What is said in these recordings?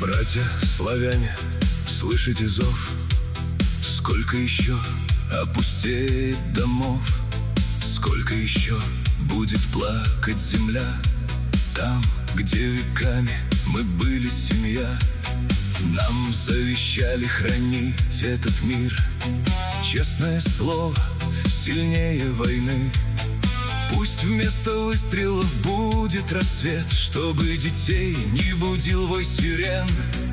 Братья славяне, слышите зов? Сколько еще опустеет домов? Сколько еще будет плакать земля? Там, где веками мы были семья, нам завещали хранить этот мир. Честное слово сильнее войны. Пусть вместо выстрелов будет рассвет, чтобы детей не будил вой сирен.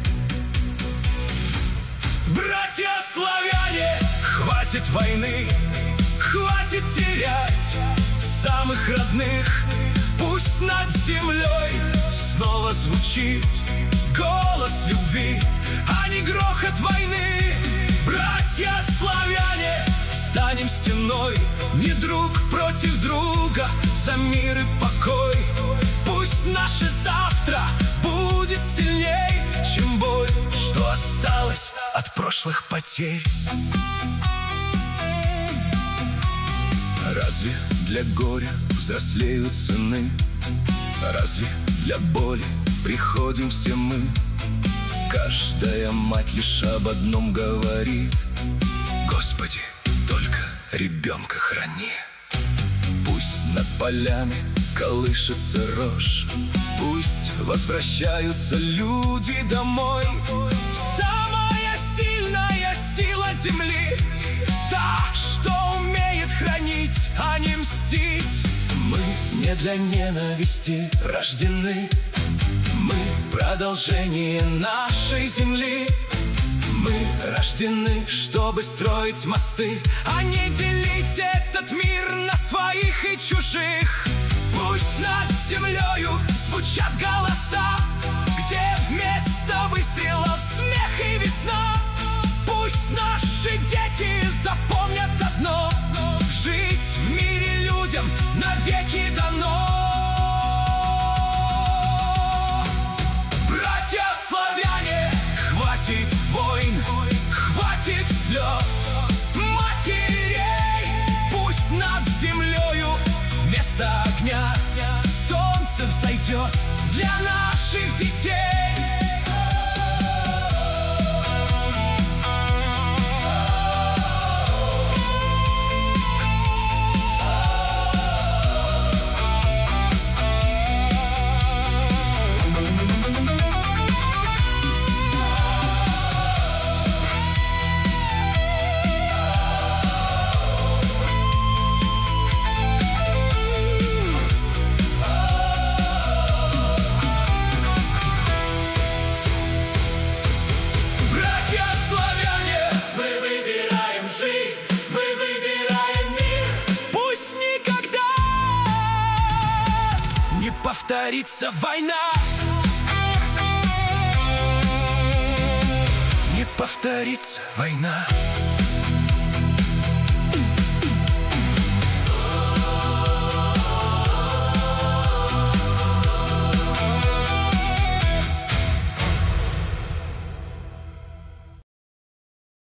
Братья славяне, хватит войны, хватит терять самых родных. Пусть над землей снова звучит голос любви, а не грохот войны. Братья славяне, станем стеной, не друг против друга, за мир и покой. Пусть наше завтра будет сильней, чем боль, что осталось от прошлых потерь. Разве для горя взрослеют сыны? Разве для боли приходим все мы? Каждая мать лишь об одном говорит: Господи, только ребенка храни. Пусть над полями колышется рожь, пусть возвращаются люди домой. Самая сильная сила земли, та, что умеет хранить, а не мстить. Мы не для ненависти рождены, мы продолжение нашей земли. Мы рождены, чтобы строить мосты, а не делить этот мир на своих и чужих. Пусть над землею звучат голоса, где вместо выстрелов смех и весна. Пусть наши дети запомнят одно: жить в мире людям навеки дано. Братья славяне, хватит войн, хватит слез матерей. Пусть над землею вместо огня солнце взойдет для наших детей. Повторится война, не повторится война.